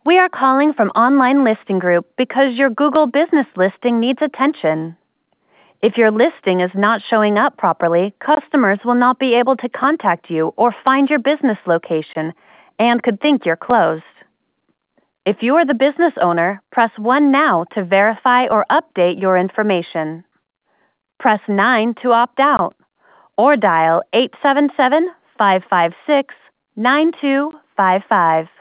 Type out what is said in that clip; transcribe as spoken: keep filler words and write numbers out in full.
We are calling from Online Listing Group because your Google business listing needs attention. If your listing is not showing up properly, customers will not be able to contact you or find your business location and could think you're closed. If you are the business owner, press one now to verify or update your information. Press nine to opt out, or dial eight seven seven, five five six, nine two five five.